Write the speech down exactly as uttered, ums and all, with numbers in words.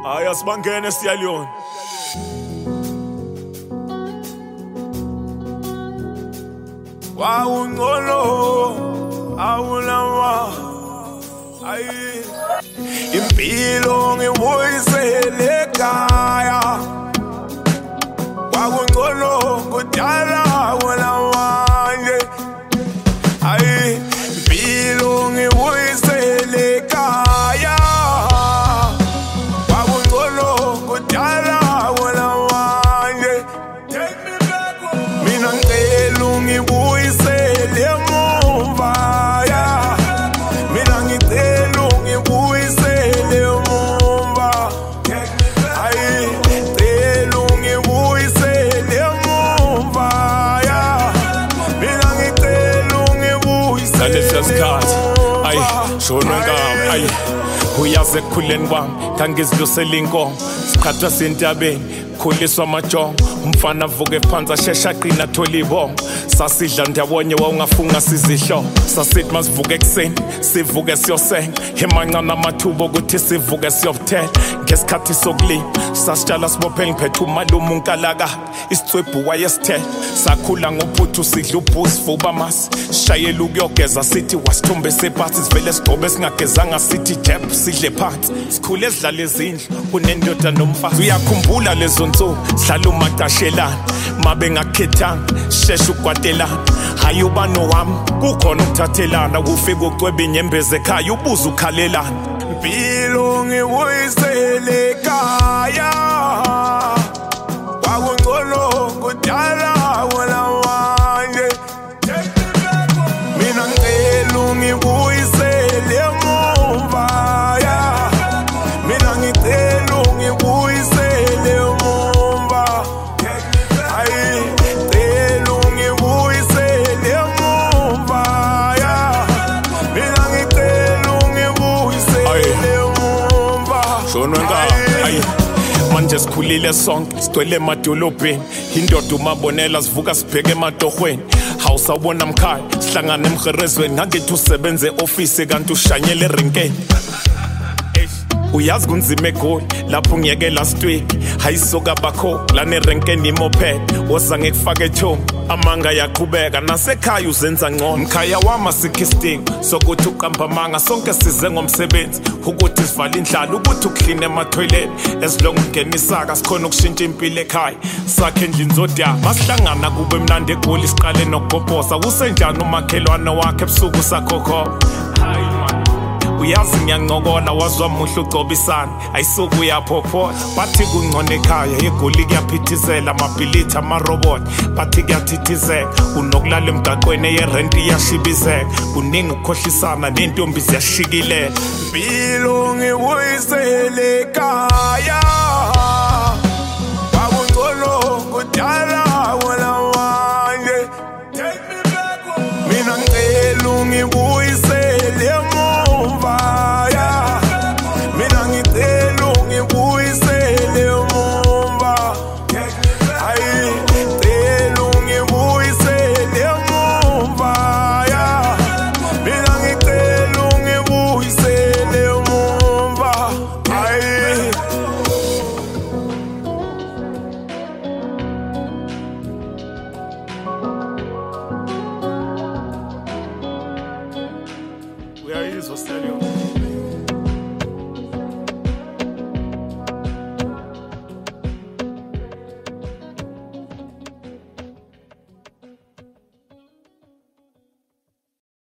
Hayi asibangene siyaliyona. Wawungolo awulawa ayi impilo ngibuyisele ekhaya wawungolo kudala awulawanje ayi impilo ngibuyisele ekhaya wawungolo kudala awulawanje mina ngicela ungibuyisele emuva ya mina ngicela ungibuyisele emuva ayi ngicela ungibuyisele emuva ya mina ngicela ungibuyisele emuva ayi shona ngami ayi uyaze khuleni kwami ngangizidlusela inkomo sikhathwa sentabeni khuliswa amajongo umfana avuke phansi ashesha aqina athola ibongo sasidla ndawonye wawungafunga sizihlo sasithi masivuke ekseni sivuke siyosenga emancane amathuba ukuthi sivuke siyobuthela ngesikhathi sokulima sasitshala sibophela ngiphethe umalume unkalaka isithwebhu wayesithela sakhula ngophuthu sidla ubhuzi fuba masi shayela ukuyogeza sithi wasithombe sephansi sivele sigcobe singagezanga sithi jeb sidle phansi sikhule esidlala ezindlu kunendoda nomfazi uyakhumbula lezo nsuku sidlala umatashelana mabe ngakhethanga shesha ukwatelana hayi ubano wami kukhona ukuthathelana kufika ucwebe inyembezi ekhaya ubuza ukhalelana impilo ngibuyisele ekhaya wawungolo kudala awulawanje mina ngicela ungibuyisele emuva ya mina ngicela ungibuyisele emuva ayi ngicela ungibuyisele emuva ya mina ngicela ungibuyisele emuva shona ngami ayi manje sikhulile sonke sigcwele emadolobheni indoda umabonela sivuka sibheke ematorhweni hawusawubona mkhaya sihlangana emherezweni ngakithi usebenze office kanti ushanyele erenkeni uyazi kunzima egoli lapho ngiyeke last week hayisoka bakho lana erenkeni imoped woza ngekufaka ethombe amanga yaqhubeka nasekhaya uzenza ngcono mkhaya wama sikhisting sokuthi uqamba amanga sonke size ngomsebenzi ukuthi sivala indlala ukuthi ukhlina ema-toilet esilonga ungenisaka sikhona ukushintsha impilo ekhaya sakhe endlini zodya masihlangana kube mnandi egoli siqale nokubhobhosa usenjani umakhelwane wakhe ebusuku sakhokho uyazi ngiyancokola wazwa muhle ugcobisana ayisuku uyaphophola bathi kungcono ekhaya egoli kuyaphithizela amabhilithi amarobot bathi kuyathithizeka unokulala emgaqweni eyerenti iyashibizeka kuningi ukukhohlisana nentombi ziyashikilela impilo ngibuyisele ekhaya wawungolo kudala awulawanje mina ngicela ungibuyisele emuva ya mina ngicela ungibuyisele emuva ayi ngicela ungibuyisele emuva ya mina ngicela ungibuyisele emuva ayi uyayizwa sithandwa